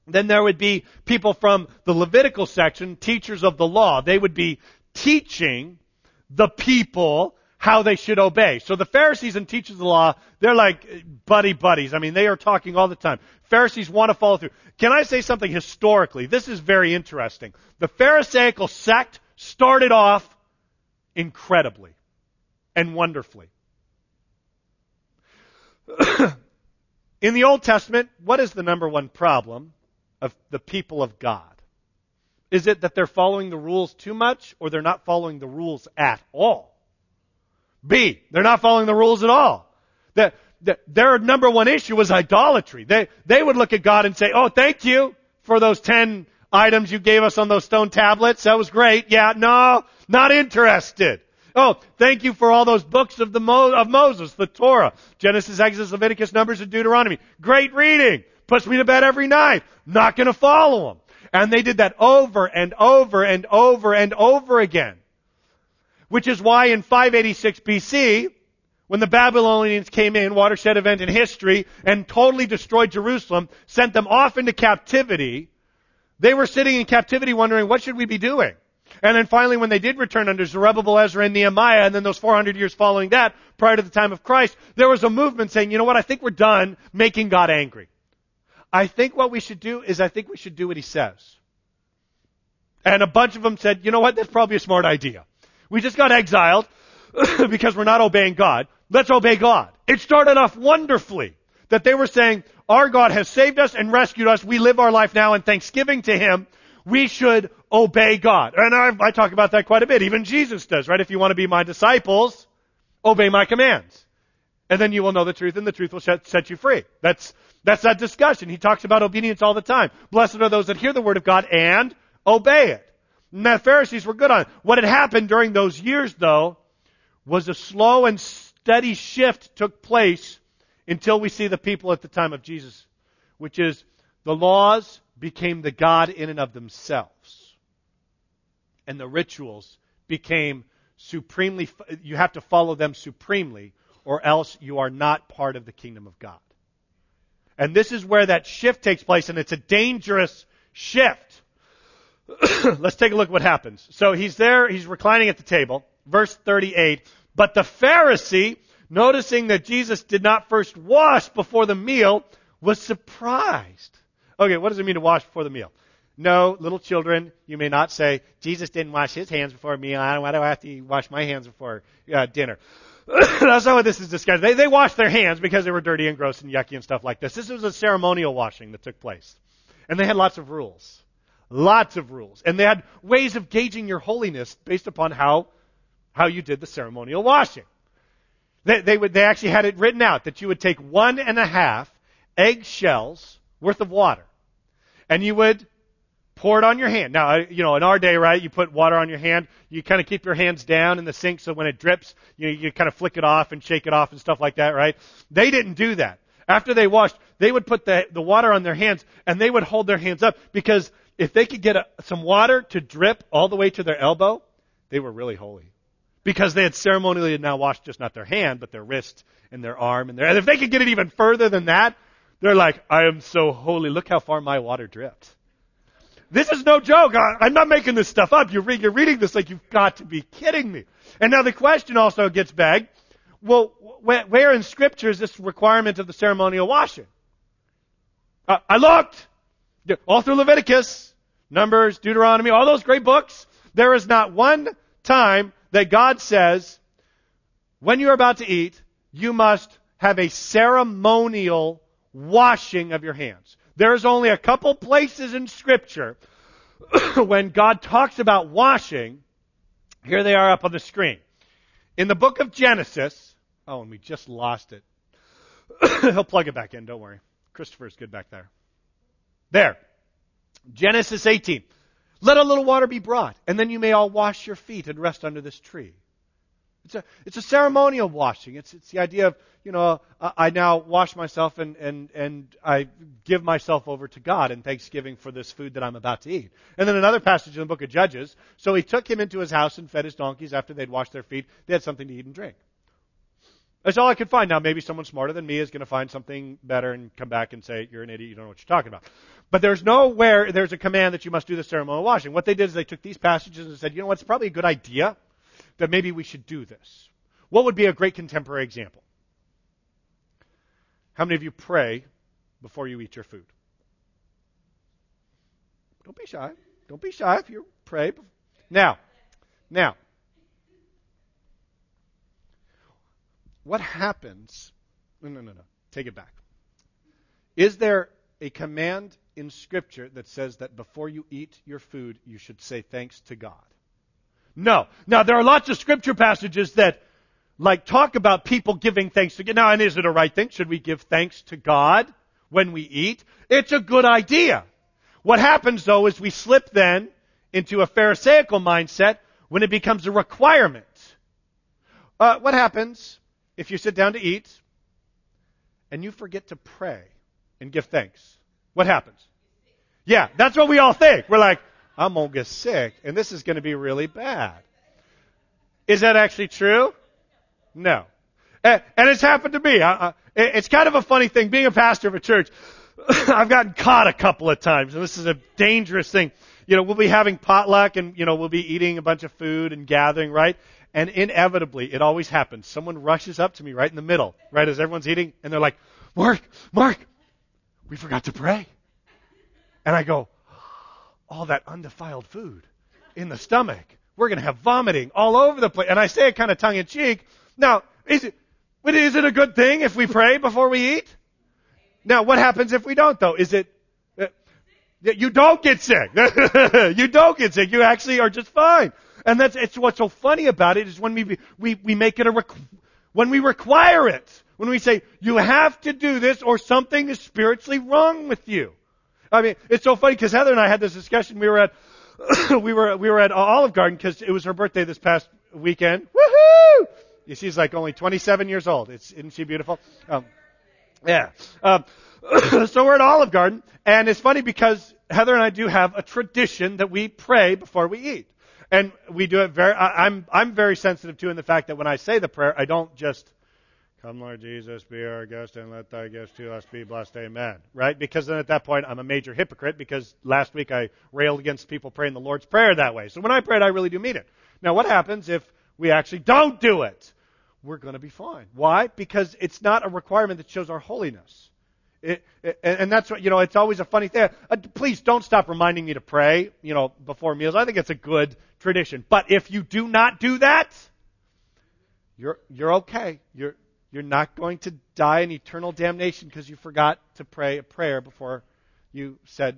Then there would be people from the Levitical section, teachers of the law. They would be teaching the people how they should obey. So the Pharisees and teachers of the law, they're like buddies. I mean, they are talking all the time. Pharisees want to follow through. Can I say something historically? This is very interesting. The Pharisaical sect started off incredibly and wonderfully. In the Old Testament, what is the number one problem of the people of God? Is it that they're following the rules too much, or they're not following the rules at all? B, they're not following the rules at all. Their number one issue was idolatry. They would look at God and say, oh, thank you for those 10 items you gave us on those stone tablets. That was great. Yeah, no, not interested. Oh, thank you for all those books of Moses, the Torah, Genesis, Exodus, Leviticus, Numbers, and Deuteronomy. Great reading. Puts me to bed every night. Not going to follow them. And they did that over and over and over and over again. Which is why in 586 BC, when the Babylonians came in, watershed event in history, and totally destroyed Jerusalem, sent them off into captivity, they were sitting in captivity wondering, what should we be doing? And then finally, when they did return under Zerubbabel, Ezra, and Nehemiah, and then those 400 years following that, prior to the time of Christ, there was a movement saying, you know what, I think we're done making God angry. I think what we should do is we should do what He says. And a bunch of them said, you know what, that's probably a smart idea. We just got exiled because we're not obeying God. Let's obey God. It started off wonderfully that they were saying, our God has saved us and rescued us. We live our life now in thanksgiving to Him. We should obey God. And I talk about that quite a bit. Even Jesus does, right? If you want to be my disciples, obey my commands. And then you will know the truth, and the truth will set you free. That's that discussion. He talks about obedience all the time. Blessed are those that hear the word of God and obey it. And the Pharisees were good on it. What had happened during those years, though, was a slow and steady shift took place until we see the people at the time of Jesus, which is the laws became the God in and of themselves. And the rituals became supremely, you have to follow them supremely, or else you are not part of the kingdom of God. And this is where that shift takes place, and it's a dangerous shift. Let's take a look at what happens. So he's there, he's reclining at the table. Verse 38, but the Pharisee, noticing that Jesus did not first wash before the meal, was surprised. Okay, what does it mean to wash before the meal? No, little children, you may not say, Jesus didn't wash his hands before a meal. Why do I have to wash my hands before dinner? That's not what this is discussing. They washed their hands because they were dirty and gross and yucky and stuff like this. This was a ceremonial washing that took place. And they had lots of rules. Lots of rules. And they had ways of gauging your holiness based upon how you did the ceremonial washing. They actually had it written out that you would take 1.5 eggshells worth of water. And you would pour it on your hand. Now, in our day, right, you put water on your hand. You kind of keep your hands down in the sink so when it drips, you kind of flick it off and shake it off and stuff like that, right? They didn't do that. After they washed, they would put the water on their hands and they would hold their hands up because if they could get some water to drip all the way to their elbow, they were really holy. Because they had ceremonially now washed just not their hand, but their wrist and their arm. And if they could get it even further than that, they're like, I am so holy. Look how far my water dripped. This is no joke. I'm not making this stuff up. You're reading this like you've got to be kidding me. And now the question also gets begged, well, where in Scripture is this requirement of the ceremonial washing? I looked. All through Leviticus, Numbers, Deuteronomy, all those great books. There is not one time that God says, when you're about to eat, you must have a ceremonial washing of your hands. There's only a couple places in Scripture when God talks about washing. Here they are up on the screen. In the book of Genesis, and we just lost it. He'll plug it back in, don't worry. Christopher's good back there. There. Genesis 18. Let a little water be brought, and then you may all wash your feet and rest under this tree. It's a ceremonial washing. It's the idea of, I now wash myself and I give myself over to God in thanksgiving for this food that I'm about to eat. And then another passage in the book of Judges. So he took him into his house and fed his donkeys after they'd washed their feet. They had something to eat and drink. That's all I could find. Now, maybe someone smarter than me is going to find something better and come back and say, you're an idiot, you don't know what you're talking about. But there's nowhere there's a command that you must do the ceremonial washing. What they did is they took these passages and said, you know what, it's probably a good idea that maybe we should do this. What would be a great contemporary example? How many of you pray before you eat your food? Don't be shy. Don't be shy if you pray. Now, what happens? No. Take it back. Is there a command in Scripture that says that before you eat your food, you should say thanks to God? No. Now, there are lots of Scripture passages that talk about people giving thanks to God. Now, and is it a right thing? Should we give thanks to God when we eat? It's a good idea. What happens, though, is we slip then into a Pharisaical mindset when it becomes a requirement. What happens if you sit down to eat and you forget to pray and give thanks? What happens? Yeah, that's what we all think. We're like, I'm going to get sick, and this is going to be really bad. Is that actually true? No. And it's happened to me. It's kind of a funny thing. Being a pastor of a church, I've gotten caught a couple of times, and this is a dangerous thing. We'll be having potluck, and, we'll be eating a bunch of food and gathering, right? And inevitably, it always happens. Someone rushes up to me right in the middle, right as everyone's eating, and they're like, Mark, we forgot to pray. And I go, all that undefiled food in the stomach. We're going to have vomiting all over the place. And I say it kind of tongue-in-cheek. Now, is it a good thing if we pray before we eat? Now, what happens if we don't, though? Is it... you don't get sick. You don't get sick. You actually are just fine. And it's what's so funny about it is when we make it when we require it. When we say, you have to do this or something is spiritually wrong with you. I mean, it's so funny because Heather and I had this discussion. We were at Olive Garden because it was her birthday this past weekend. Woohoo! She's like only 27 years old. Isn't she beautiful? Yeah. So we're at Olive Garden, and it's funny because Heather and I do have a tradition that we pray before we eat. And we do it I'm very sensitive to in the fact that when I say the prayer, I don't just, come Lord Jesus, be our guest, and let thy gifts to us be blessed, amen. Right? Because then at that point, I'm a major hypocrite because last week I railed against people praying the Lord's Prayer that way. So when I pray it, I really do mean it. Now what happens if we actually don't do it? We're going to be fine. Why? Because it's not a requirement that shows our holiness. And that's what, it's always a funny thing. Please don't stop reminding me to pray, before meals. I think it's a good tradition. But if you do not do that, you're okay. You're not going to die in eternal damnation because you forgot to pray a prayer before you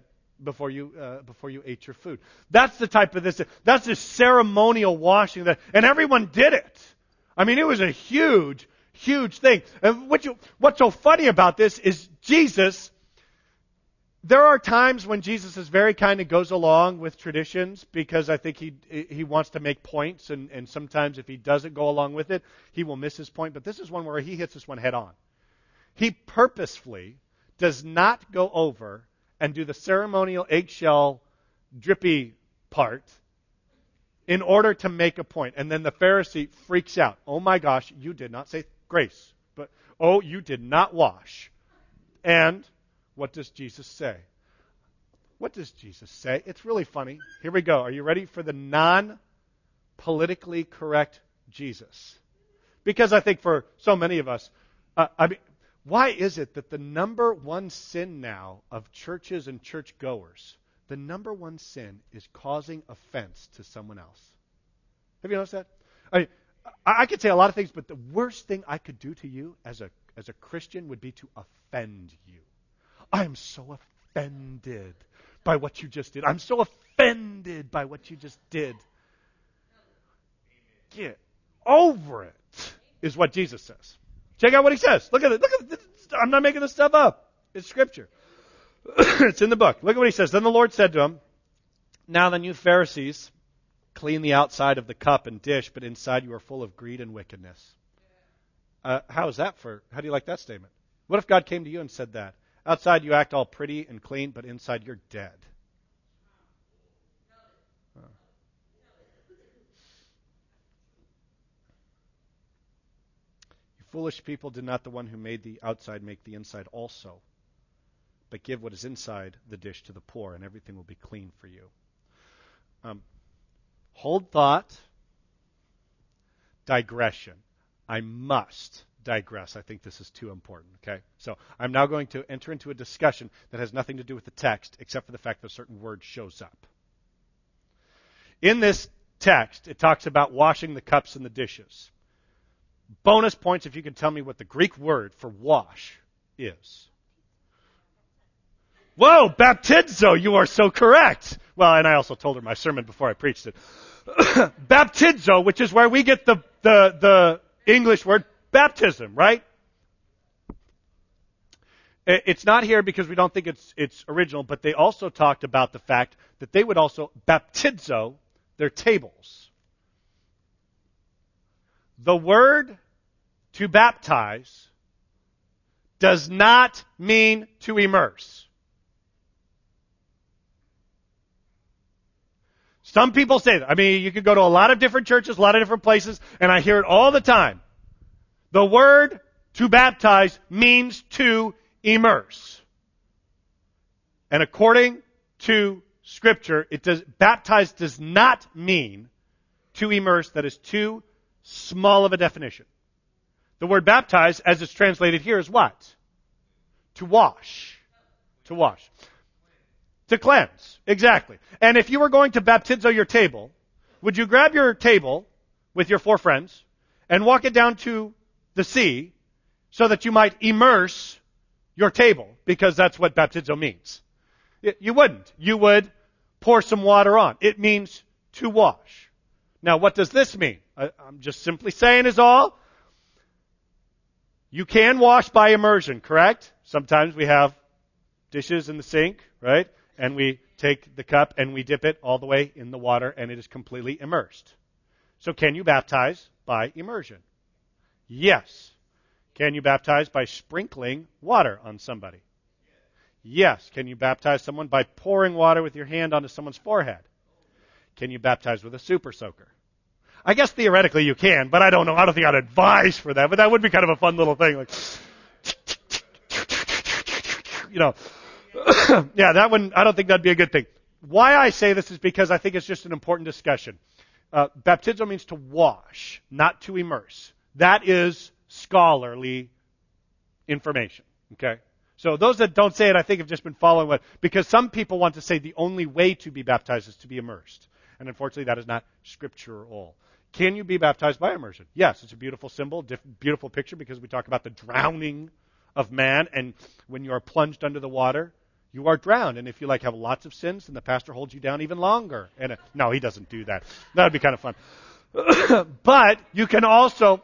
ate your food. That's the type of that's this ceremonial washing and everyone did it. I mean, it was a huge thing. And what's so funny about this is Jesus, there are times when Jesus is very kind and goes along with traditions because I think he wants to make points, and sometimes if he doesn't go along with it, he will miss his point. But this is one where he hits this one head on. He purposefully does not go over and do the ceremonial eggshell drippy part in order to make a point. And then the Pharisee freaks out. Oh my gosh, you did not say grace. But, you did not wash. And what does Jesus say? What does Jesus say? It's really funny. Here we go. Are you ready for the non-politically correct Jesus? Because I think for so many of us, why is it that the number one sin now of churches and churchgoers, the number one sin is causing offense to someone else? Have you noticed that? I could say a lot of things, but the worst thing I could do to you as a Christian would be to offend you. I am so offended by what you just did. I'm so offended by what you just did. Get over it, is what Jesus says. Check out what he says. Look at it. I'm not making this stuff up. It's Scripture. It's in the book. Look at what he says. Then the Lord said to him, now then you Pharisees clean the outside of the cup and dish, but inside you are full of greed and wickedness. How do you like that statement? What if God came to you and said that? Outside you act all pretty and clean, but inside you're dead. You foolish people, did not the one who made the outside make the inside also? but give what is inside the dish to the poor, and everything will be clean for you. Hold thought. Digression. I must digress. I think this is too important. Okay? So I'm now going to enter into a discussion that has nothing to do with the text, except for the fact that a certain word shows up. In this text, it talks about washing the cups and the dishes. Bonus points if you can tell me what the Greek word for wash is. Whoa, baptizo, you are so correct. Well, and I also told her my sermon before I preached it. Baptizo, which is where we get the English word baptism, right? It's not here because we don't think it's original, but they also talked about the fact that they would also baptizo their tables. The word to baptize does not mean to immerse. Some people say that. I mean, you could go to a lot of different churches, a lot of different places, and I hear it all the time. The word to baptize means to immerse. And according to Scripture, baptize does not mean to immerse. That is too small of a definition. The word baptize, as it's translated here, is what? To wash. To wash. To cleanse. Exactly. And if you were going to baptizo your table, would you grab your table with your 4 friends and walk it down to the sea so that you might immerse your table? Because that's what baptizo means. You wouldn't. You would pour some water on. It means to wash. Now, what does this mean? I'm just simply saying is all. You can wash by immersion, correct? Sometimes we have dishes in the sink, right? And we take the cup and we dip it all the way in the water and it is completely immersed. So can you baptize by immersion? Yes. Can you baptize by sprinkling water on somebody? Yes. Can you baptize someone by pouring water with your hand onto someone's forehead? Can you baptize with a super soaker? I guess theoretically you can, but I don't know. I don't think I'd advise for that, but that would be kind of a fun little thing. Like, you know, yeah, that one, I don't think that'd be a good thing. Why I say this is because I think it's just an important discussion. Baptizo means to wash, not to immerse. That is scholarly information. Okay? So those that don't say it, I think have just been following what, because some people want to say the only way to be baptized is to be immersed. And unfortunately that is not scriptural. Can you be baptized by immersion? Yes, it's a beautiful symbol, beautiful picture because we talk about the drowning of man, and when you are plunged under the water, you are drowned. And if you have lots of sins, then the pastor holds you down even longer. And no, he doesn't do that. That would be kind of fun. But you can also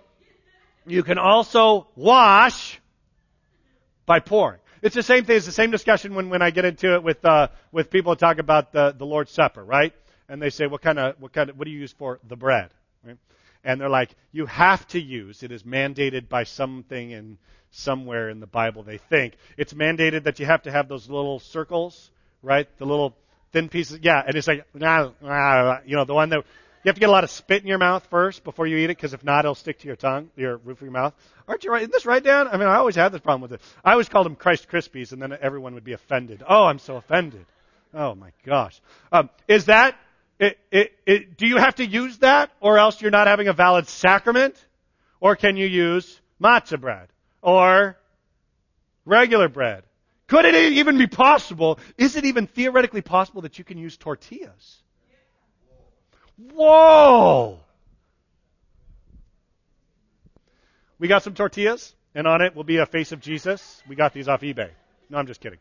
wash by pouring. It's the same thing. It's the same discussion when I get into it with people who talk about the Lord's Supper, right? And they say, what do you use for the bread? Right? And they're like, you have to use. It is mandated by something somewhere in the Bible. They think it's mandated that you have to have those little circles, right? The little thin pieces. Yeah, and it's like, the one that you have to get a lot of spit in your mouth first before you eat it, because if not, it'll stick to your tongue, your roof of your mouth. Aren't you right? Isn't this right, Dan? I mean, I always had this problem with it. I always called them Christ Krispies, and then everyone would be offended. Oh, I'm so offended. Oh my gosh. Is that? Do you have to use that, or else you're not having a valid sacrament? Or can you use matzah bread or regular bread? Could it even be possible? Is it even theoretically possible that you can use tortillas? Whoa! We got some tortillas, and on it will be a face of Jesus. We got these off eBay. No, I'm just kidding.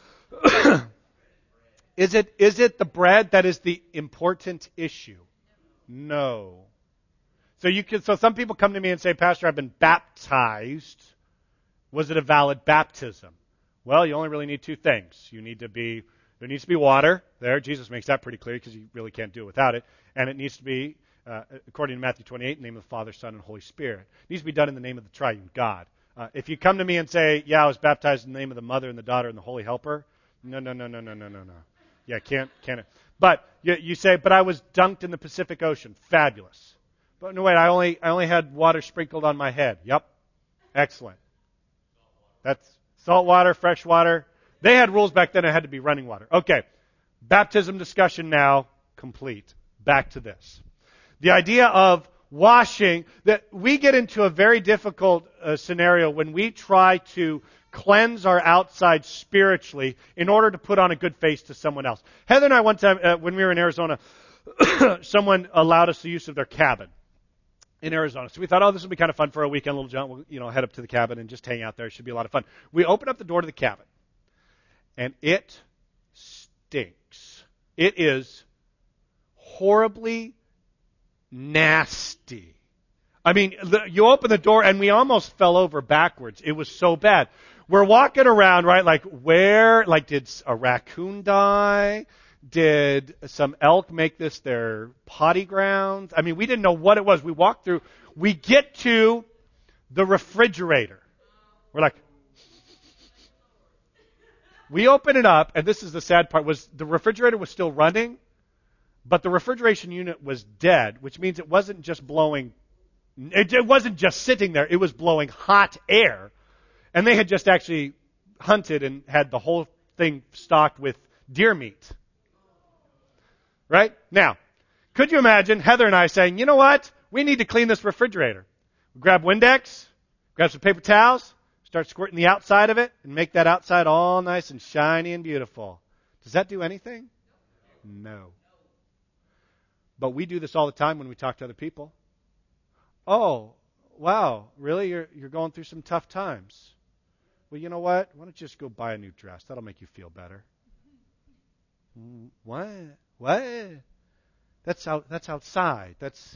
Is it the bread that is the important issue? No. So some people come to me and say, Pastor, I've been baptized. Was it a valid baptism? Well, you only really need 2 things. There needs to be water there. Jesus makes that pretty clear because you really can't do it without it. And it needs to be, according to Matthew 28, in the name of the Father, Son, and Holy Spirit. It needs to be done in the name of the triune God. If you come to me and say, I was baptized in the name of the Mother and the Daughter and the Holy Helper, no. Yeah, can't it. But you say, but I was dunked in the Pacific Ocean. Fabulous. But no, wait, I only had water sprinkled on my head. Yep. Excellent. That's salt water, fresh water. They had rules back then. It had to be running water. Okay. Baptism discussion now complete. Back to this. The idea of washing, that we get into a very difficult scenario when we try to cleanse our outside spiritually in order to put on a good face to someone else. Heather and I, one time when we were in Arizona, someone allowed us the use of their cabin in Arizona. So we thought, this will be kind of fun for a weekend. Little John will, head up to the cabin and just hang out there. It should be a lot of fun. We opened up the door to the cabin, and it stinks. It is horribly nasty. I mean, you open the door, and we almost fell over backwards. It was so bad. We're walking around, right, did a raccoon die? Did some elk make this their potty grounds? I mean, we didn't know what it was. We walked through. We get to the refrigerator. We're like, we open it up, and this is the sad part, was the refrigerator was still running, but the refrigeration unit was dead, which means it wasn't just blowing, it wasn't just sitting there, it was blowing hot air. And they had just actually hunted and had the whole thing stocked with deer meat. Right? Now, could you imagine Heather and I saying, you know what? We need to clean this refrigerator. We grab Windex, grab some paper towels, start squirting the outside of it, and make that outside all nice and shiny and beautiful. Does that do anything? No. But we do this all the time when we talk to other people. Oh, wow, really? You're going through some tough times. Well, you know what? Why don't you just go buy a new dress? That'll make you feel better. What? That's outside. That's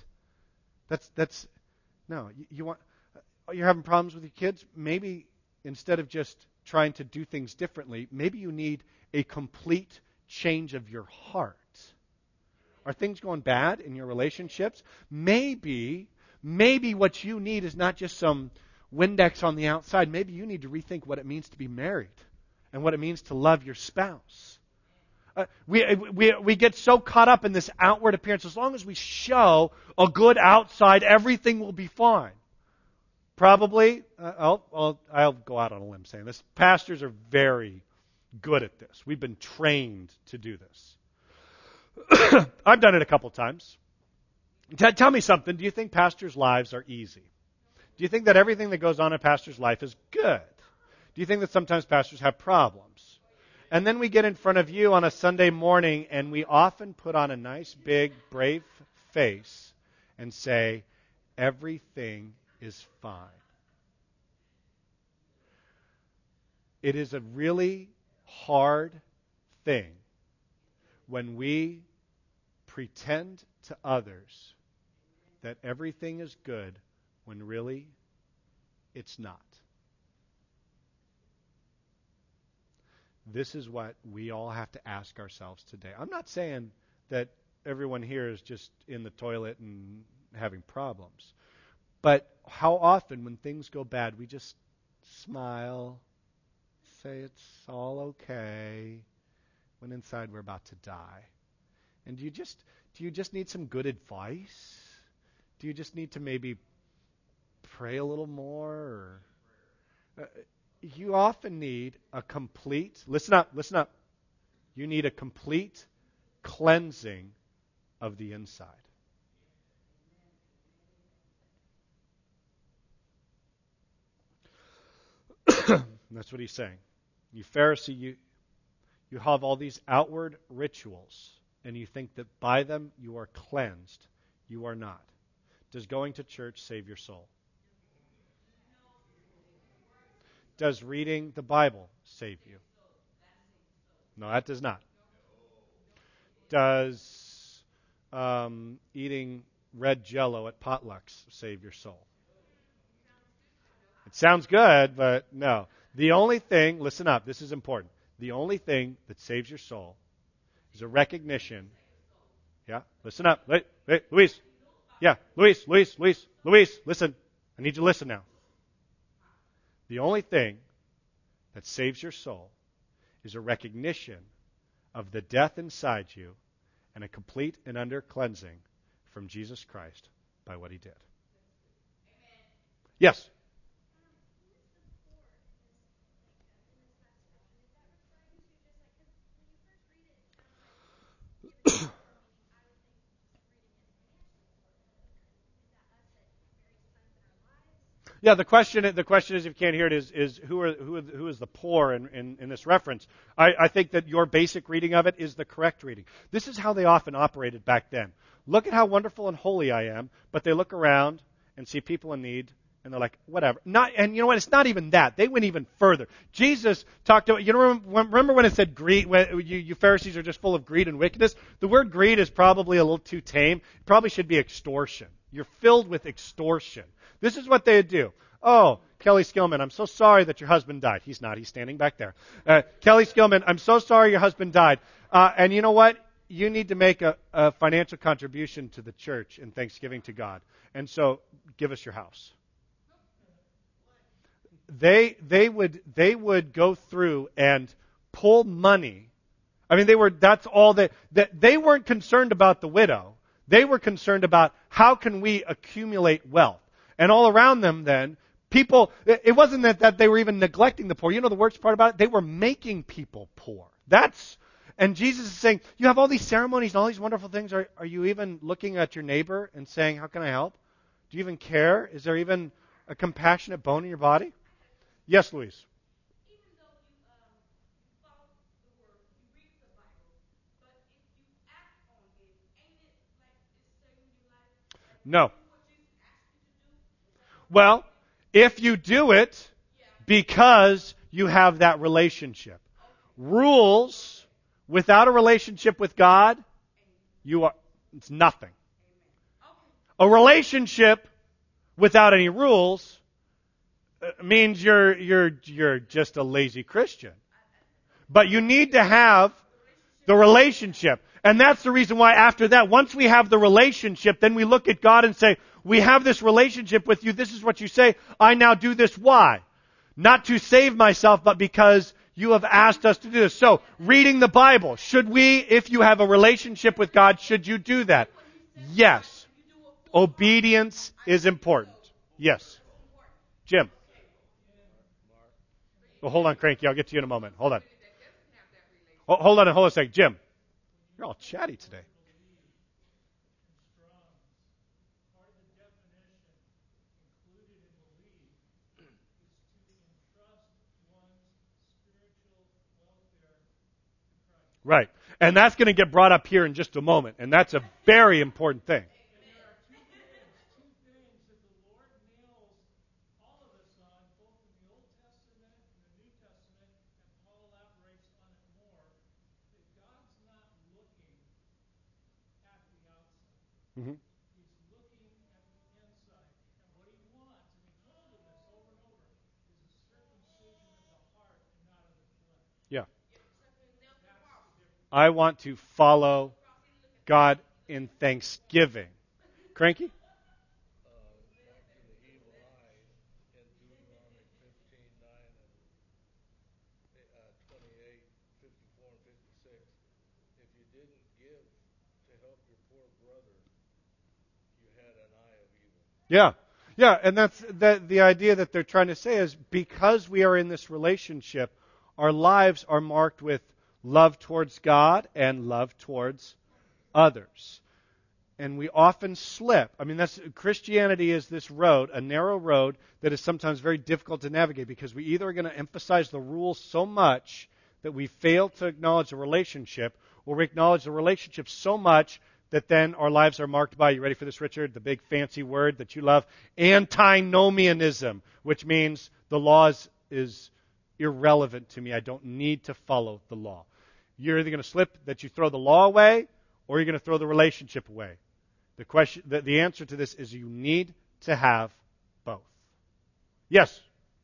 no. You want? You're having problems with your kids? Maybe instead of just trying to do things differently, maybe you need a complete change of your heart. Are things going bad in your relationships? Maybe what you need is not just some Windex on the outside. Maybe you need to rethink what it means to be married and what it means to love your spouse. We get so caught up in this outward appearance. As long as we show a good outside, everything will be fine. Probably, I'll go out on a limb saying this. Pastors are very good at this. We've been trained to do this. I've done it a couple times. Tell me something. Do you think pastors' lives are easy? Do you think that everything that goes on in a pastor's life is good? Do you think that sometimes pastors have problems? And then we get in front of you on a Sunday morning, and we often put on a nice, big, brave face and say, everything is fine. It is a really hard thing when we pretend to others that everything is good when really it's not. This is what we all have to ask ourselves today. I'm not saying that everyone here is just in the toilet and having problems. But how often when things go bad, we just smile, say it's all okay, when inside we're about to die. And do you just need some good advice? Do you just need to maybe pray a little more? You often need a complete, listen up. You need a complete cleansing of the inside. That's what he's saying. You Pharisee, you have all these outward rituals, and you think that by them you are cleansed. You are not. Does going to church save your soul? Does reading the Bible save you? No, that does not. Does eating red Jell-O at potlucks save your soul? It sounds good, but no. The only thing, listen up, this is important. The only thing that saves your soul is a recognition. Yeah, listen up. Wait, Luis. Yeah, Luis, listen. I need you to listen now. The only thing that saves your soul is a recognition of the death inside you and a complete and utter cleansing from Jesus Christ by what he did. Yes? Yeah, the question is, if you can't hear it, is who is the poor in this reference? I think that your basic reading of it is the correct reading. This is how they often operated back then. Look at how wonderful and holy I am, but they look around and see people in need, and they're like, whatever. And you know what? It's not even that. They went even further. Jesus talked about, remember when it said greed, when you Pharisees are just full of greed and wickedness? The word greed is probably a little too tame. It probably should be extortion. You're filled with extortion. This is what they do. Oh, Kelly Skillman, I'm so sorry that your husband died. He's not. He's standing back there. Kelly Skillman, I'm so sorry your husband died. And you know what? You need to make a financial contribution to the church in thanksgiving to God. And so give us your house. They would go through and pull money. I mean, that's all they weren't concerned about the widow. They were concerned about how can we accumulate wealth. And all around them then, people, it wasn't that they were even neglecting the poor. You know the worst part about it? They were making people poor. And Jesus is saying, you have all these ceremonies and all these wonderful things. Are you even looking at your neighbor and saying, how can I help? Do you even care? Is there even a compassionate bone in your body? Yes, Louise. Even though you follow the word, you read the Bible, but if you act on it, ain't it like it's saving your life? No. What Jesus asked you to do? Well, if you do it because you have that relationship. Rules without a relationship with God, it's nothing. A relationship without any rules means you're just a lazy Christian. But you need to have the relationship. And that's the reason why after that, once we have the relationship, then we look at God and say, we have this relationship with you. This is what you say. I now do this. Why? Not to save myself, but because you have asked us to do this. So, reading the Bible. Should we, if you have a relationship with God, should you do that? Yes. Obedience is important. Yes. Jim. Well, hold on, Cranky. I'll get to you in a moment. Hold on. Hold on a second. Jim. You're all chatty today. Right. And that's going to get brought up here in just a moment. And that's a very important thing. Mm-hmm. He's looking at the inside. And what he wants, and he told him this over and over, is a circumcision of the heart and not of the flesh. Yeah. I want to follow God in thanksgiving. Cranky? Yeah. Yeah, and that's the idea that they're trying to say is because we are in this relationship, our lives are marked with love towards God and love towards others. And we often slip. I mean, Christianity is this road, a narrow road that is sometimes very difficult to navigate because we either are going to emphasize the rules so much that we fail to acknowledge the relationship, or we acknowledge the relationship so much that then our lives are marked by, you ready for this, Richard? The big fancy word that you love, antinomianism, which means the law is irrelevant to me. I don't need to follow the law. You're either going to slip that you throw the law away, or you're going to throw the relationship away. The answer to this is you need to have both. Yes?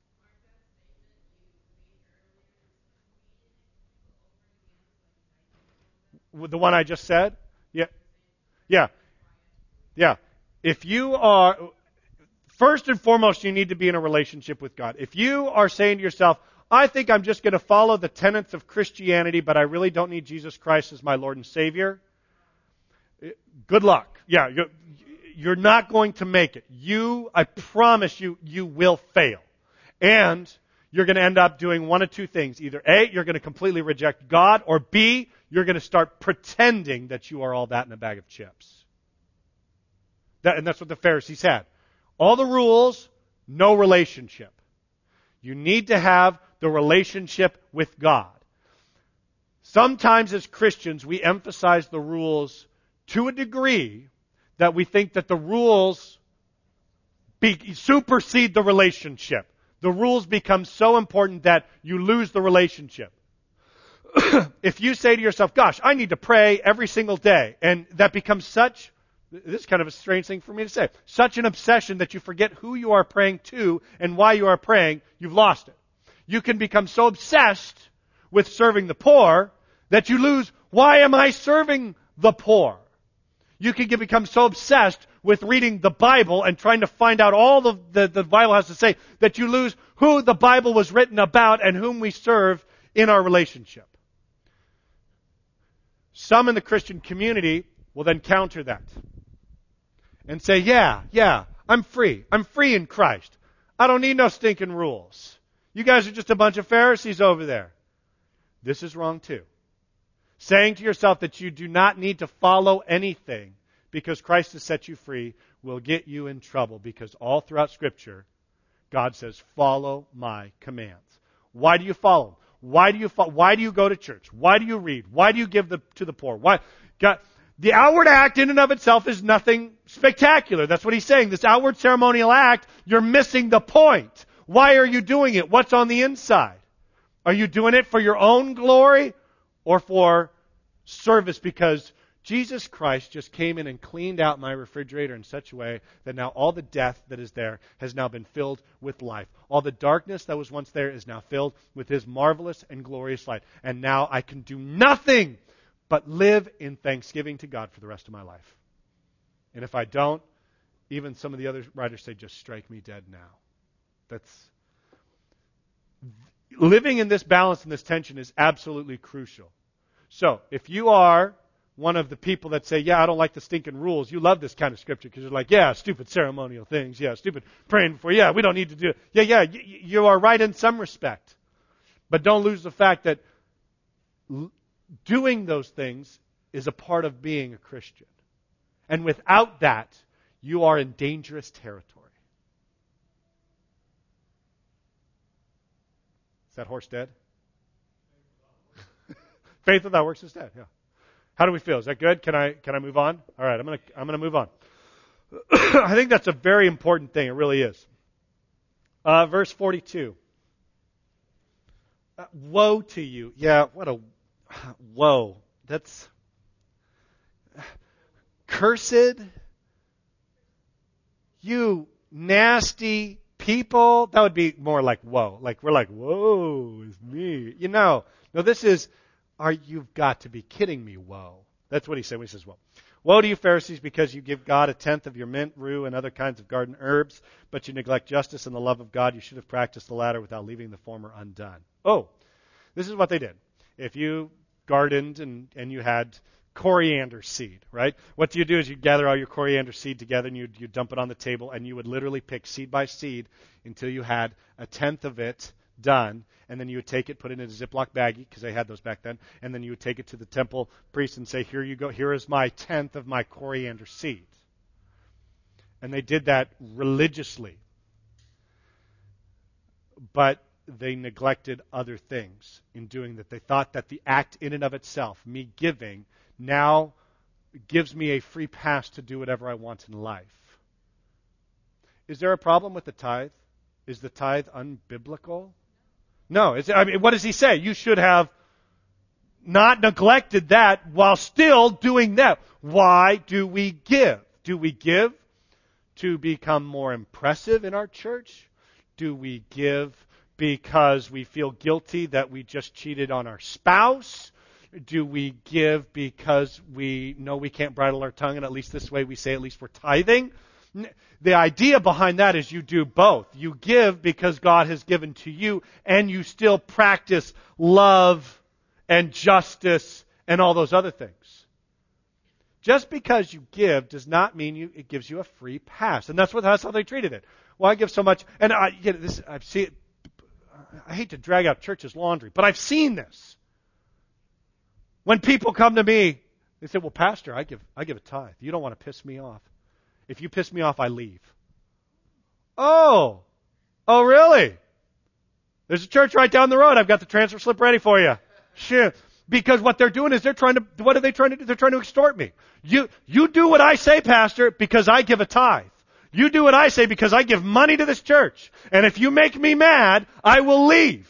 The one I just said? Yeah. Yeah. Yeah. If you are, first and foremost, you need to be in a relationship with God. If you are saying to yourself, I think I'm just going to follow the tenets of Christianity, but I really don't need Jesus Christ as my Lord and Savior, good luck. Yeah, you're not going to make it. I promise you, you will fail. And you're going to end up doing one of two things. Either A, you're going to completely reject God, or B, you're going to start pretending that you are all that in a bag of chips. And that's what the Pharisees had. All the rules, no relationship. You need to have the relationship with God. Sometimes as Christians, we emphasize the rules to a degree that we think that the rules supersede the relationship. The rules become so important that you lose the relationship. If you say to yourself, gosh, I need to pray every single day, and that becomes this is kind of a strange thing for me to say, such an obsession that you forget who you are praying to and why you are praying, you've lost it. You can become so obsessed with serving the poor that you lose, why am I serving the poor? You can become so obsessed with reading the Bible and trying to find out all the Bible has to say that you lose who the Bible was written about and whom we serve in our relationship. Some in the Christian community will then counter that and say, yeah, I'm free. I'm free in Christ. I don't need no stinking rules. You guys are just a bunch of Pharisees over there. This is wrong too. Saying to yourself that you do not need to follow anything because Christ has set you free will get you in trouble, because all throughout Scripture, God says, follow my commands. Why do you follow them? Why do you go to church? Why do you read? Why do you give to the poor? Why? God, the outward act in and of itself is nothing spectacular. That's what he's saying. This outward ceremonial act, you're missing the point. Why are you doing it? What's on the inside? Are you doing it for your own glory or for service? Because Jesus Christ just came in and cleaned out my refrigerator in such a way that now all the death that is there has now been filled with life. All the darkness that was once there is now filled with His marvelous and glorious light. And now I can do nothing but live in thanksgiving to God for the rest of my life. And if I don't, even some of the other writers say, just strike me dead now. Living in this balance and this tension is absolutely crucial. So, if you are one of the people that say, I don't like the stinking rules, you love this kind of scripture because you're like, stupid ceremonial things, stupid praying before, we don't need to do it. You are right in some respect. But don't lose the fact that doing those things is a part of being a Christian. And without that, you are in dangerous territory. Is that horse dead? Faith without works is dead. Yeah. How do we feel? Is that good? Can I move on? All right, I'm gonna move on. I think that's a very important thing. It really is. Verse 42. Woe to you. Yeah, what a woe. That's cursed. You nasty people. That would be more like woe. Like we're like, whoa, is me. No, this is, you've got to be kidding me, woe. That's what he said when he says woe. Woe to you, Pharisees, because you give God a tenth of your mint, rue, and other kinds of garden herbs, but you neglect justice and the love of God. You should have practiced the latter without leaving the former undone. Oh, this is what they did. If you gardened and you had coriander seed, right? What you do is you gather all your coriander seed together and you dump it on the table, and you would literally pick seed by seed until you had a tenth of it done, and then you would take it, put it in a Ziploc baggie, because they had those back then, and then you would take it to the temple priest and say, here you go, here is my tenth of my coriander seed. And they did that religiously. But they neglected other things in doing that. They thought that the act in and of itself, me giving, now gives me a free pass to do whatever I want in life. Is there a problem with the tithe? Is the tithe unbiblical? No. What does he say? You should have not neglected that while still doing that. Why do we give? Do we give to become more impressive in our church? Do we give because we feel guilty that we just cheated on our spouse? Do we give because we know we can't bridle our tongue, and at least this way we say at least we're tithing? The idea behind that is you do both. You give because God has given to you, and you still practice love and justice and all those other things. Just because you give does not mean it gives you a free pass. And that's how they treated it. Well, I give so much, and I've seen it. I hate to drag out church's laundry, but I've seen this. When people come to me, they say, well, Pastor, I give a tithe. You don't want to piss me off. If you piss me off, I leave. Oh, Oh, really? There's a church right down the road. I've got the transfer slip ready for you. Shit. Because what they're doing is what are they trying to do? They're trying to extort me. You do what I say, Pastor, because I give a tithe. You do what I say because I give money to this church. And if you make me mad, I will leave.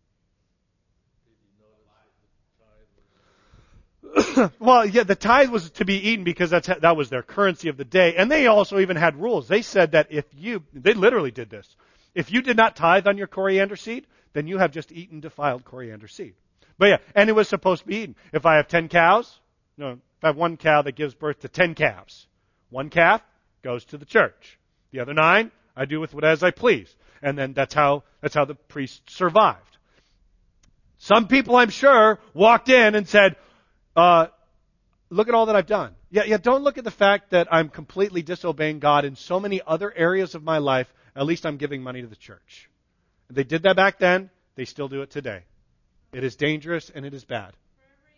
Well, yeah, the tithe was to be eaten because that was their currency of the day. And they also even had rules. They said that they literally did this. If you did not tithe on your coriander seed, then you have just eaten defiled coriander seed. But yeah, and it was supposed to be eaten. If I have 10 cows, if I have one cow that gives birth to 10 calves, one calf goes to the church. The other 9, I do with as I please. And then that's how the priest survived. Some people, I'm sure, walked in and said, look at all that I've done. Yeah, don't look at the fact that I'm completely disobeying God in so many other areas of my life. At least I'm giving money to the church. They did that back then. They still do it today. It is dangerous and it is bad. For every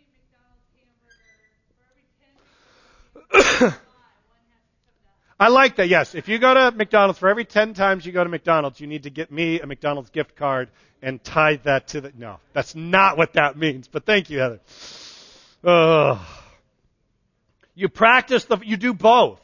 McDonald's hamburger, for every 10 one has to come down. I like that, yes. If you go to McDonald's, for every 10 times you go to McDonald's, you need to get me a McDonald's gift card and tithe that to No, that's not what that means. But thank you, Heather. You do both.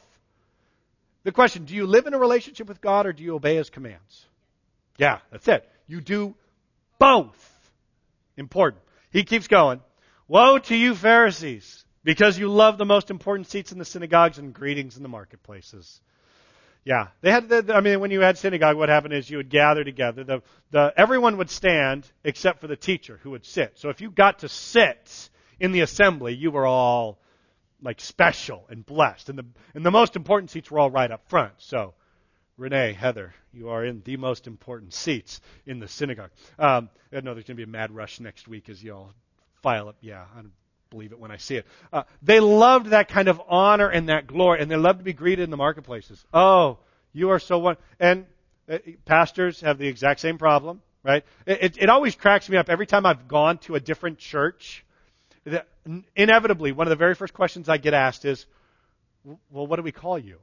The question, do you live in a relationship with God or do you obey His commands? Yeah, that's it. You do both. Important. He keeps going. Woe to you, Pharisees, because you love the most important seats in the synagogues and greetings in the marketplaces. Yeah, when you had synagogue, what happened is you would gather together. Everyone would stand except for the teacher who would sit. So if you got to sit in the assembly, you were all like special and blessed. And the most important seats were all right up front. So Renee, Heather, you are in the most important seats in the synagogue. I know there's going to be a mad rush next week as you all file up. Yeah, I don't believe it when I see it. They loved that kind of honor and that glory, and they loved to be greeted in the marketplaces. Oh, you are so one. And pastors have the exact same problem, right? It always cracks me up every time I've gone to a different church. Inevitably, one of the very first questions I get asked is, well, what do we call you?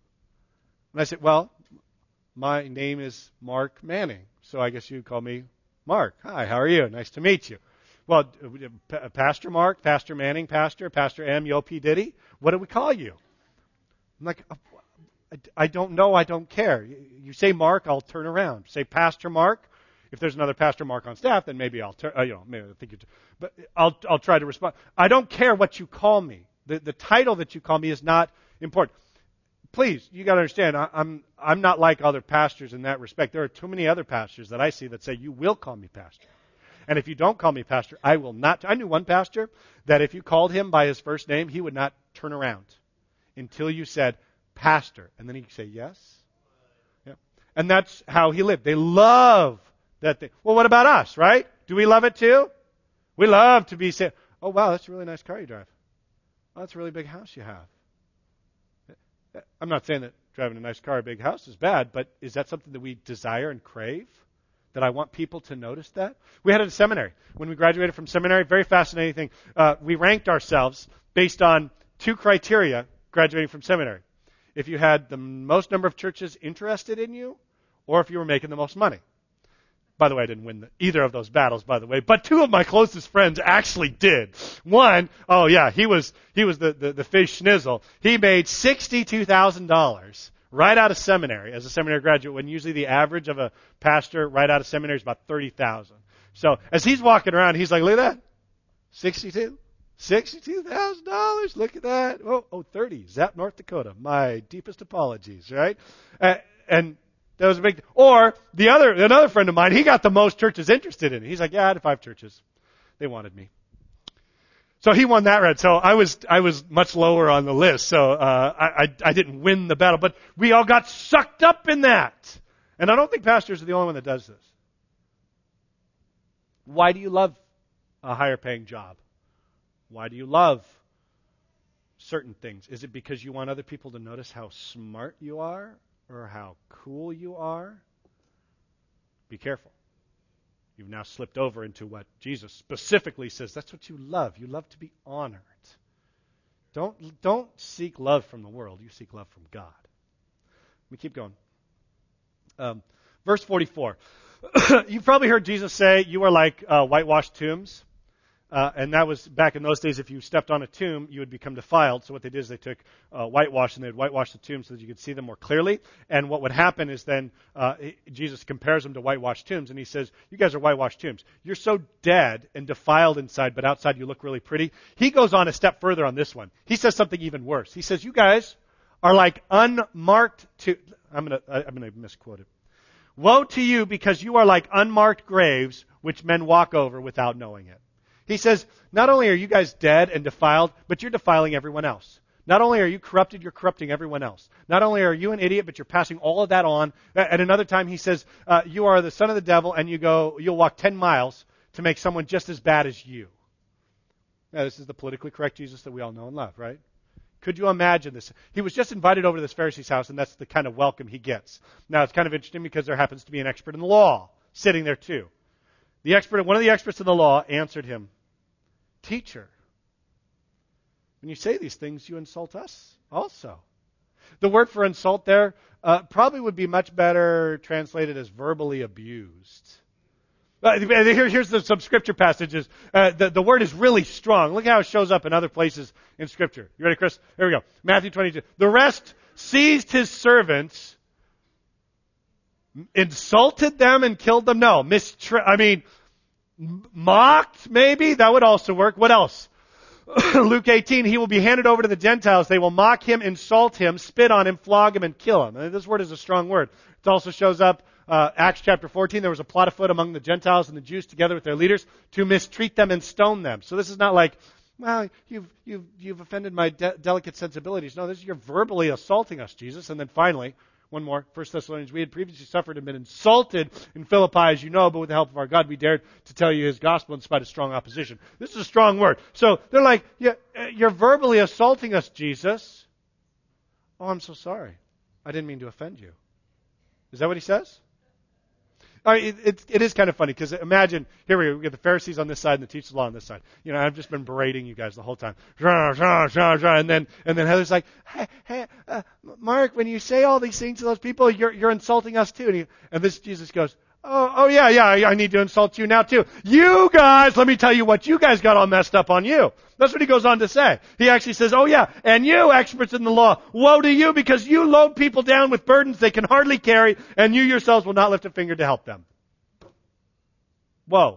And I said, well, my name is Mark Manning, so I guess you'd call me Mark. Hi, how are you? Nice to meet you. Well, Pastor Mark, Pastor Manning, Pastor M, Yo P. Diddy, what do we call you? I'm like, I don't know, I don't care. You say Mark, I'll turn around. Say Pastor Mark. If there's another Pastor Mark on staff, then maybe I'll turn, maybe I think but I'll try to respond. I don't care what you call me. The title that you call me is not important. Please, you got to understand, I'm not like other pastors in that respect. There are too many other pastors that I see that say, you will call me pastor. And if you don't call me pastor, I will not. I knew one pastor that if you called him by his first name, he would not turn around until you said pastor. And then he'd say, yes. Yeah. And that's how he lived. They love that thing. Well, what about us, right? Do we love it too? We love to be saying, oh, wow, that's a really nice car you drive. Oh, that's a really big house you have. I'm not saying that driving a nice car, a big house is bad, but is that something that we desire and crave? That I want people to notice that? We had it at seminary. When we graduated from seminary, very fascinating thing. We ranked ourselves based on 2 criteria graduating from seminary. If you had the most number of churches interested in you, or if you were making the most money. By the way, I didn't win either of those battles, by the way, but 2 of my closest friends actually did. One, oh yeah, he was the fish schnizzle. He made $62,000 right out of seminary as a seminary graduate, when usually the average of a pastor right out of seminary is about $30,000. So as he's walking around, he's like, look at that, $62,000. Look at that. Oh, 30. Zap, North Dakota. My deepest apologies, right? And that was a big. Or another friend of mine, he got the most churches interested in it. He's like, yeah, I had 5 churches. They wanted me. So he won that round. So I was much lower on the list. So I didn't win the battle, but we all got sucked up in that. And I don't think pastors are the only one that does this. Why do you love a higher paying job? Why do you love certain things? Is it because you want other people to notice how smart you are or how cool you are? Be careful. You've now slipped over into what Jesus specifically says. That's what you love. You love to be honored. Don't seek love from the world. You seek love from God. We keep going. Verse 44. You've probably heard Jesus say, you are like whitewashed tombs. And that was back in those days, if you stepped on a tomb, you would become defiled. So what they did is they took whitewash and they'd whitewash the tomb so that you could see them more clearly. And what would happen is then Jesus compares them to whitewashed tombs. And he says, you guys are whitewashed tombs. You're so dead and defiled inside, but outside you look really pretty. He goes on a step further on this one. He says something even worse. He says, you guys are like unmarked I'm gonna misquote it. Woe to you, because you are like unmarked graves which men walk over without knowing it. He says, not only are you guys dead and defiled, but you're defiling everyone else. Not only are you corrupted, you're corrupting everyone else. Not only are you an idiot, but you're passing all of that on. At another time, he says, you are the son of the devil, and you'll walk 10 miles to make someone just as bad as you. Now, this is the politically correct Jesus that we all know and love, right? Could you imagine this? He was just invited over to this Pharisee's house, and that's the kind of welcome he gets. Now, it's kind of interesting because there happens to be an expert in the law sitting there too. One of the experts in the law answered him, Teacher, when you say these things, you insult us also. The word for insult there probably would be much better translated as verbally abused. Here's some scripture passages. The word is really strong. Look how it shows up in other places in Scripture. You ready, Chris? Here we go. Matthew 22. The rest seized his servants, insulted them, and killed them. No, mocked, maybe? That would also work. What else? Luke 18, he will be handed over to the Gentiles. They will mock him, insult him, spit on him, flog him, and kill him. And this word is a strong word. It also shows up, Acts chapter 14. There was a plot afoot among the Gentiles and the Jews together with their leaders to mistreat them and stone them. So this is not like, well, you've offended my delicate sensibilities. No, this is you're verbally assaulting us, Jesus. And then finally, one more, 1 Thessalonians, we had previously suffered and been insulted in Philippi, as you know, but with the help of our God, we dared to tell you his gospel in spite of strong opposition. This is a strong word. So they're like, you're verbally assaulting us, Jesus. Oh, I'm so sorry. I didn't mean to offend you. Is that what he says? It is kind of funny because imagine, here we get the Pharisees on this side and the teachers of the law on this side. You know, I've just been berating you guys the whole time. And then Heather's like, hey, Mark, when you say all these things to those people, you're insulting us too. And this Jesus goes, oh yeah, I need to insult you now too. You guys, let me tell you what you guys got all messed up on you. That's what he goes on to say. He actually says, oh yeah, and you experts in the law, woe to you because you load people down with burdens they can hardly carry, and you yourselves will not lift a finger to help them. Whoa.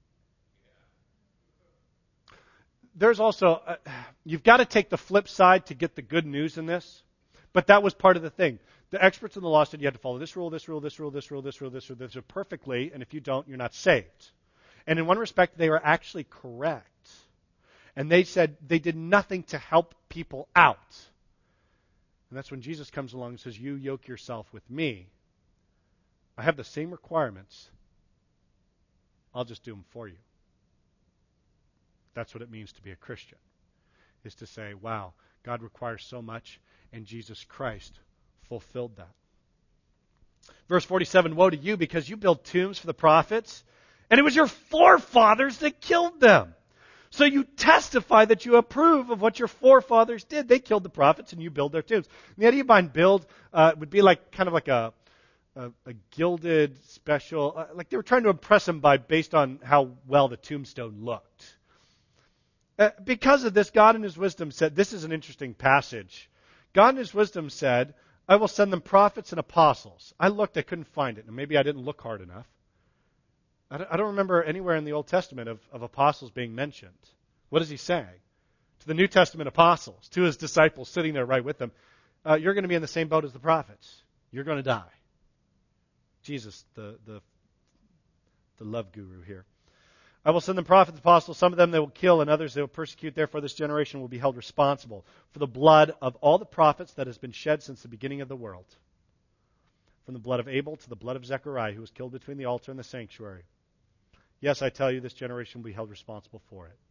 There's also, you've got to take the flip side to get the good news in this, but that was part of the thing. The experts in the law said you had to follow this rule perfectly, and if you don't, you're not saved. And in one respect, they were actually correct. And they said they did nothing to help people out. And that's when Jesus comes along and says, you yoke yourself with me. I have the same requirements. I'll just do them for you. That's what it means to be a Christian, is to say, wow, God requires so much, and Jesus Christ fulfilled that. Verse 47, woe to you because you build tombs for the prophets, and it was your forefathers that killed them. So you testify that you approve of what your forefathers did. They killed the prophets and you build their tombs. And the idea behind build would be like kind of like a gilded special, like they were trying to impress him based on how well the tombstone looked. Because of this, God in his wisdom said, this is an interesting passage. God in his wisdom said, I will send them prophets and apostles. I looked, I couldn't find it. And maybe I didn't look hard enough. I don't remember anywhere in the Old Testament of apostles being mentioned. What is he saying? To the New Testament apostles, to his disciples sitting there right with them, you're going to be in the same boat as the prophets. You're going to die. Jesus, the love guru here. I will send them prophets, apostles. Some of them they will kill, and others they will persecute. Therefore, this generation will be held responsible for the blood of all the prophets that has been shed since the beginning of the world. From the blood of Abel to the blood of Zechariah, who was killed between the altar and the sanctuary. Yes, I tell you, this generation will be held responsible for it.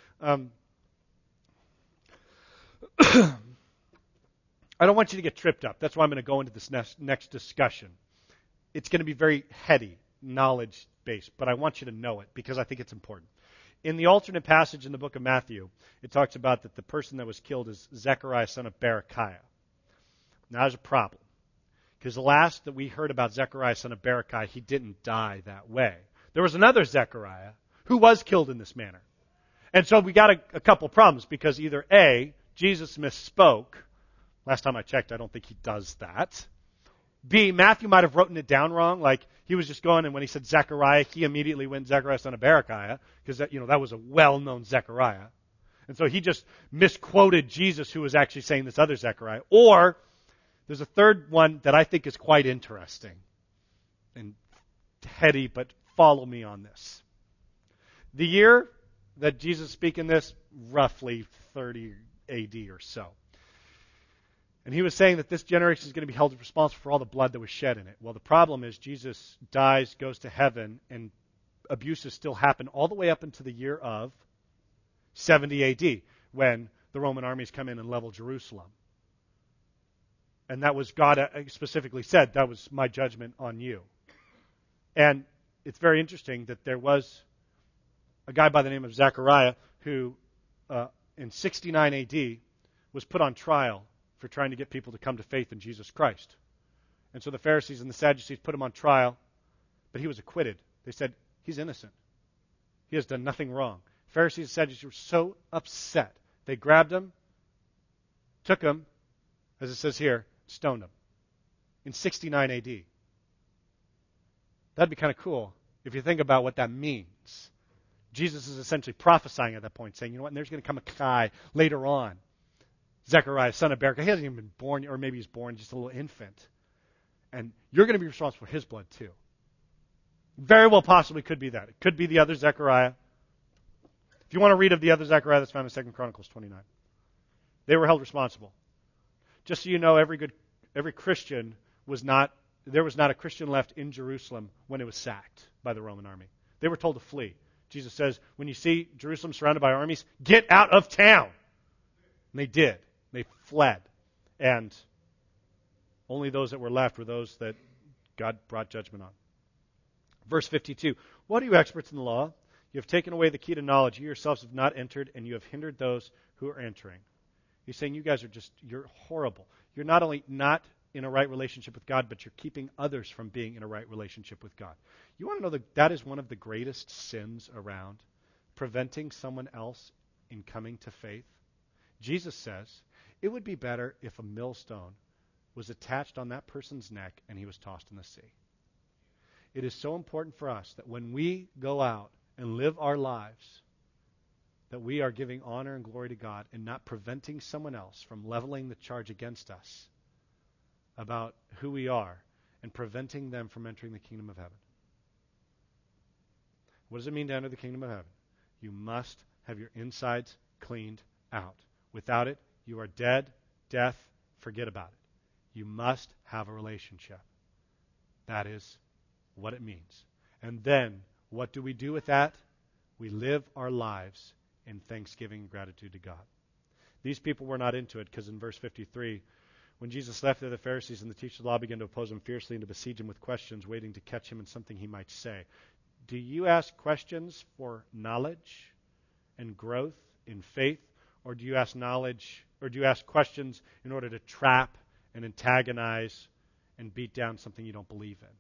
I don't want you to get tripped up. That's why I'm going to go into this next discussion. It's going to be very heady, knowledge-based, but I want you to know it because I think it's important. In the alternate passage in the book of Matthew, it talks about that the person that was killed is Zechariah, son of Berechiah. Now, there's a problem. Because the last that we heard about Zechariah, son of Berechiah, he didn't die that way. There was another Zechariah who was killed in this manner. And so we got a couple problems, because either A, Jesus misspoke. Last time I checked, I don't think he does that. B, Matthew might have written it down wrong, like he was just going, and when he said Zechariah, he immediately went Zechariah son of Berechiah, because that was a well-known Zechariah. And so he just misquoted Jesus, who was actually saying this other Zechariah. Or there's a third one that I think is quite interesting and heady, but follow me on this. The year that Jesus is speaking this, roughly 30 AD or so. And he was saying that this generation is going to be held responsible for all the blood that was shed in it. Well, the problem is Jesus dies, goes to heaven, and abuses still happen all the way up into the year of 70 AD, when the Roman armies come in and level Jerusalem. And that was, God specifically said, that was my judgment on you. And it's very interesting that there was a guy by the name of Zechariah who, in 69 AD, was put on trial for trying to get people to come to faith in Jesus Christ. And so the Pharisees and the Sadducees put him on trial, but he was acquitted. They said, he's innocent. He has done nothing wrong. Pharisees and Sadducees were so upset. They grabbed him, took him, as it says here, stoned him in 69 AD. That'd be kind of cool if you think about what that means. Jesus is essentially prophesying at that point, saying, you know what, and there's going to come a guy later on, Zechariah, son of Berechiah. He hasn't even been born, or maybe he's born just a little infant. And you're going to be responsible for his blood too. Very well possibly could be that. It could be the other Zechariah. If you want to read of the other Zechariah, that's found in 2 Chronicles 29. They were held responsible. Just so you know, every Christian there was not a Christian left in Jerusalem when it was sacked by the Roman army. They were told to flee. Jesus says, when you see Jerusalem surrounded by armies, get out of town. And they did. They fled. And only those that were left were those that God brought judgment on. Verse 52, what are you experts in the law? You have taken away the key to knowledge. You yourselves have not entered, and you have hindered those who are entering. He's saying you guys you're horrible. You're not only not in a right relationship with God, but you're keeping others from being in a right relationship with God. You want to know that is one of the greatest sins around, preventing someone else in coming to faith? Jesus says it would be better if a millstone was attached on that person's neck and he was tossed in the sea. It is so important for us that when we go out and live our lives, that we are giving honor and glory to God and not preventing someone else from leveling the charge against us about who we are and preventing them from entering the kingdom of heaven. What does it mean to enter the kingdom of heaven? You must have your insides cleaned out. Without it, you are dead, death, forget about it. You must have a relationship. That is what it means. And then, what do we do with that? We live our lives in thanksgiving and gratitude to God. These people were not into it, because in verse 53, when Jesus left there, the Pharisees and the teachers of the law began to oppose him fiercely and to besiege him with questions, waiting to catch him in something he might say. Do you ask questions for knowledge and growth in faith? Or do you ask questions in order to trap and antagonize and beat down something you don't believe in?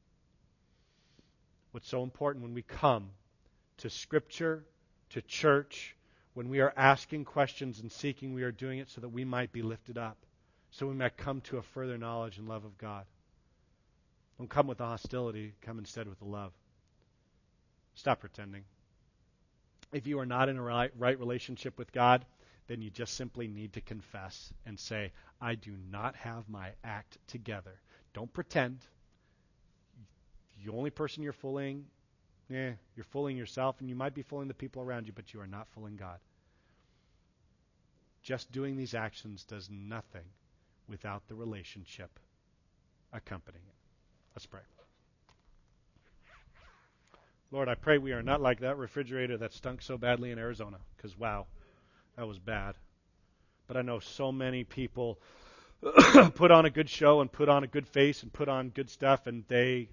What's so important when we come to Scripture, to church, when we are asking questions and seeking, we are doing it so that we might be lifted up, so we might come to a further knowledge and love of God. Don't come with the hostility, come instead with the love. Stop pretending. If you are not in a right relationship with God, then you just simply need to confess and say, I do not have my act together. Don't pretend. The only person you're fooling, you're fooling yourself, and you might be fooling the people around you, but you are not fooling God. Just doing these actions does nothing without the relationship accompanying it. Let's pray. Lord, I pray we are not like that refrigerator that stunk so badly in Arizona, because wow, that was bad. But I know so many people put on a good show and put on a good face and put on good stuff, and they're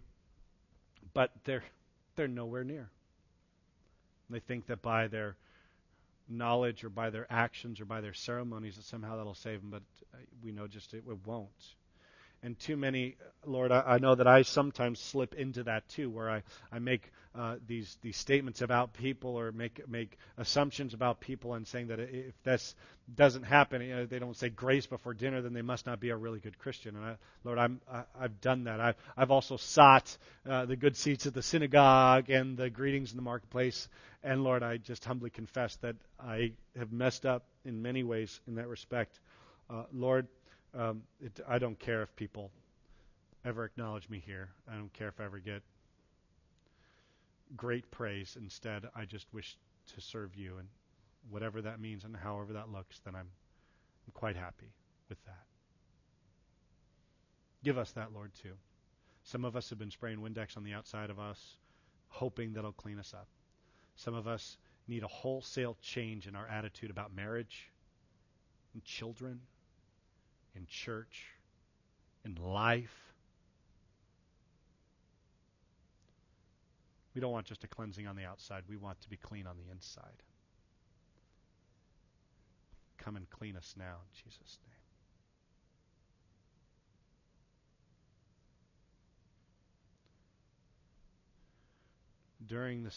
nowhere near. And they think that by their knowledge or by their actions or by their ceremonies that somehow that'll save them, but we know just it won't. And too many, Lord, I know that I sometimes slip into that too, where I make these statements about people or make assumptions about people and saying that if this doesn't happen, they don't say grace before dinner, then they must not be a really good Christian. And Lord, I've done that. I've also sought the good seats at the synagogue and the greetings in the marketplace. And Lord, I just humbly confess that I have messed up in many ways in that respect. Lord, I don't care if people ever acknowledge me here. I don't care if I ever get great praise. Instead, I just wish to serve you, and whatever that means and however that looks, then I'm quite happy with that. Give us that, Lord, too. Some of us have been spraying Windex on the outside of us, hoping that'll clean us up. Some of us need a wholesale change in our attitude about marriage and children, in church, in life. We don't want just a cleansing on the outside. We want to be clean on the inside. Come and clean us now in Jesus' name. During the